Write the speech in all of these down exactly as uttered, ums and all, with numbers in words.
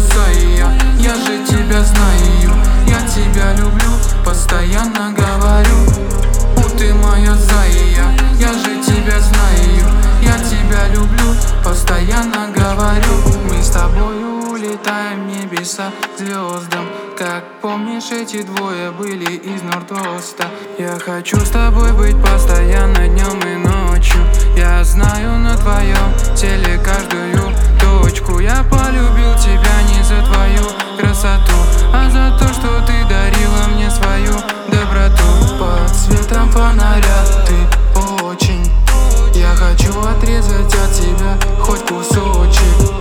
зая, я же тебя знаю. Я тебя люблю, постоянно говорю. Ты моя зая, я же тебя знаю. Я тебя люблю, постоянно говорю. Мы с тобою улетаем в небеса к звездам. Как помнишь, эти двое были из Норд-Оста. Я хочу с тобой быть постоянно днем и ночью. Я знаю на твоем теле каждую точку. Я полюбил тебя не за твою красоту, а за то, что ты дарила мне свою доброту. Под светом фонаря ты очень. Я хочу отрезать от тебя хоть кусочек.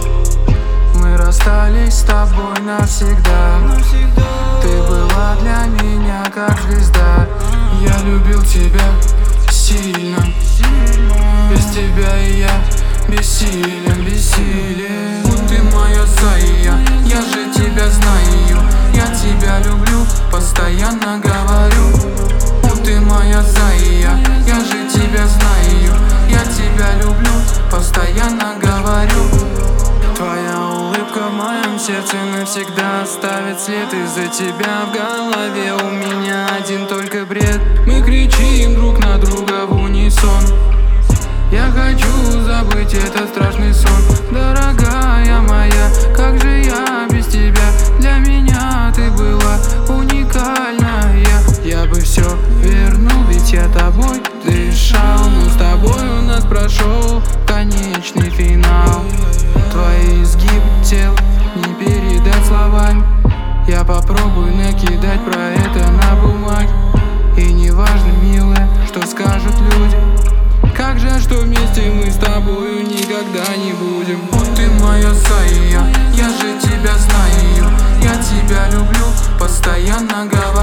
Мы расстались с тобой навсегда. Ты была для меня как звезда. Я любил тебя сильно. Без тебя и я бессилен, бессилен. Ты моя зая, я же тебя знаю. Я тебя люблю, постоянно говорю. Ты моя зая, я же тебя знаю. Я тебя люблю, постоянно говорю. Твоя улыбка в моем сердце навсегда оставит след. Из-за тебя в голове у меня один только бред. Мы кричим друг на друга в унисон. Я хочу забыть этот страшный сон. Дорогая моя, как же я без тебя? Для меня ты была уникальная. Я бы все вернул, ведь я тобой дышал. Но с тобой у нас прошел конечный финал. Твои изгибы тел не передать словами. Я попробую накидать про это на бумаге. И не важно, милая, что скажут люди. Как жаль, что вместе мы с тобою никогда не будем. Ты моя зая, я же тебя знаю. Я тебя люблю, постоянно говорю.